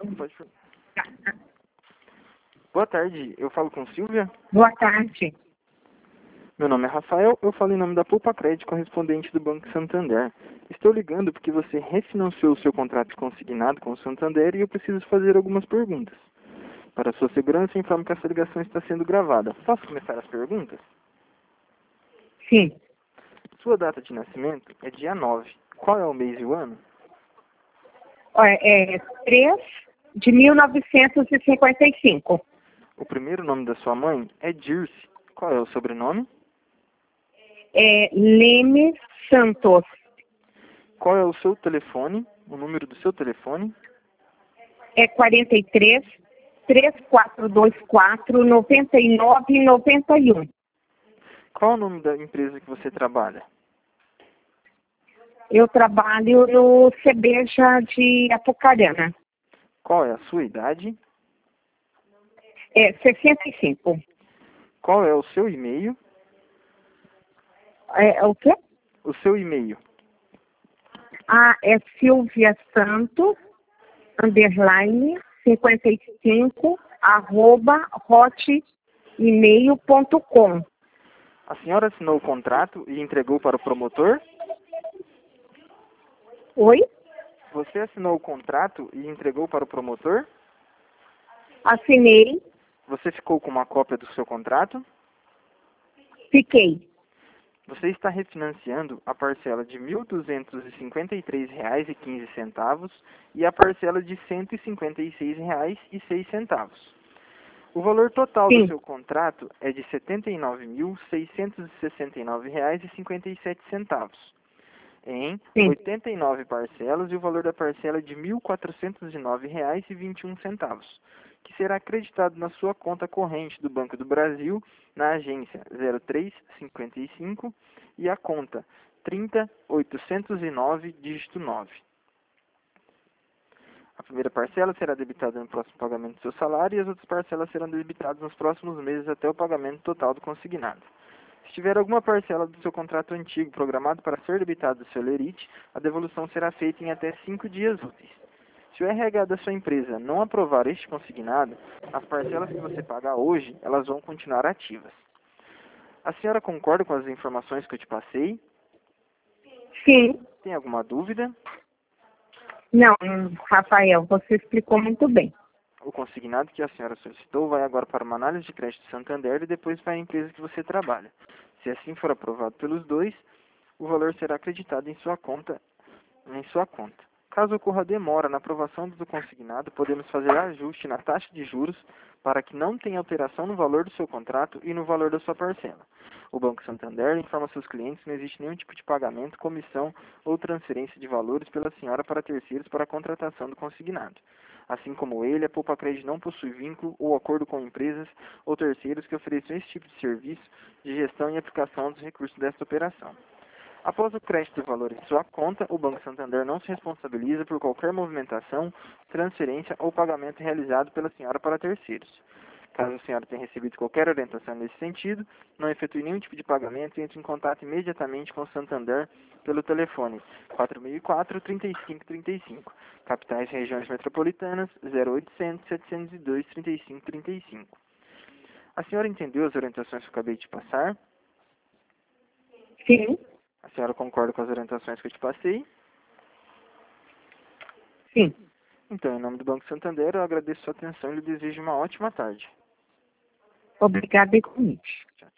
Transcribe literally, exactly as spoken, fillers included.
Pode falar. Boa tarde, eu falo com Silvia? Boa tarde. Meu nome é Rafael, eu falo em nome da Poupa Crédito, correspondente do Banco Santander. Estou ligando porque você refinanciou o seu contrato consignado com o Santander e eu preciso fazer algumas perguntas. Para sua segurança, informo que essa ligação está sendo gravada. Posso começar as perguntas? Sim. Sua data de nascimento é dia nove. Qual é o mês e o ano? Olha, é três de mil novecentos e cinquenta e cinco. O primeiro nome da sua mãe é Dirce. Qual é o sobrenome? É Leme Santos. Qual é o seu telefone? O número do seu telefone? É quarenta e três, três quatro dois quatro, noventa e nove, noventa e um. Qual é o nome da empresa que você trabalha? Eu trabalho no Cebeja de Apucarana. Qual é a sua idade? É sessenta e cinco. Qual é o seu e-mail? É o quê? O seu e-mail. Ah, é Silvia Santos, underline, cinquenta e cinco, arroba, hotmail ponto com. A senhora assinou o contrato e entregou para o promotor? Oi? Você assinou o contrato e entregou para o promotor? Assinei, Você ficou com uma cópia do seu contrato? fiquei. Você está refinanciando a parcela de mil duzentos e cinquenta e três reais e quinze centavos e a parcela de cento e cinquenta e seis reais e seis centavos. O valor total do Sim. seu contrato é de setenta e nove mil seiscentos e sessenta e nove reais e cinquenta e sete centavos. Em Sim. oitenta e nove parcelas e o valor da parcela é de mil quatrocentos e nove reais e vinte e um centavos, que será acreditado na sua conta corrente do Banco do Brasil, na agência zero três cinquenta e cinco e a conta trinta oitocentos e nove, dígito nove. A primeira parcela será debitada no próximo pagamento do seu salário e as outras parcelas serão debitadas nos próximos meses até o pagamento total do consignado. Se tiver alguma parcela do seu contrato antigo programado para ser debitado do seu lerite, a devolução será feita em até cinco dias úteis. Se o R H da sua empresa não aprovar este consignado, as parcelas que você pagar hoje, elas vão continuar ativas. A senhora concorda com as informações que eu te passei? Sim. Tem alguma dúvida? Não, Rafael, você explicou muito bem. O consignado que a senhora solicitou vai agora para uma análise de crédito Santander e depois para a empresa que você trabalha. Se assim for aprovado pelos dois, o valor será acreditado em sua conta, em sua conta. Caso ocorra demora na aprovação do consignado, podemos fazer ajuste na taxa de juros para que não tenha alteração no valor do seu contrato e no valor da sua parcela. O Banco Santander informa seus clientes que não existe nenhum tipo de pagamento, comissão ou transferência de valores pela senhora para terceiros para a contratação do consignado. Assim como ele, a Poupa Crédito não possui vínculo ou acordo com empresas ou terceiros que ofereçam esse tipo de serviço de gestão e aplicação dos recursos desta operação. Após o crédito do valor em sua conta, o Banco Santander não se responsabiliza por qualquer movimentação, transferência ou pagamento realizado pela senhora para terceiros. Caso a senhora tenha recebido qualquer orientação nesse sentido, não efetue nenhum tipo de pagamento e entre em contato imediatamente com o Santander pelo telefone quatro seis quatro, três cinco três cinco, capitais e regiões metropolitanas zero oitocentos, setecentos e dois, trinta e cinco trinta e cinco. A senhora entendeu as orientações que eu acabei de passar? Sim. A senhora concorda com as orientações que eu te passei? Sim. Então, em nome do Banco Santander, eu agradeço a sua atenção e lhe desejo uma ótima tarde. Obrigada igualmente. Tchau.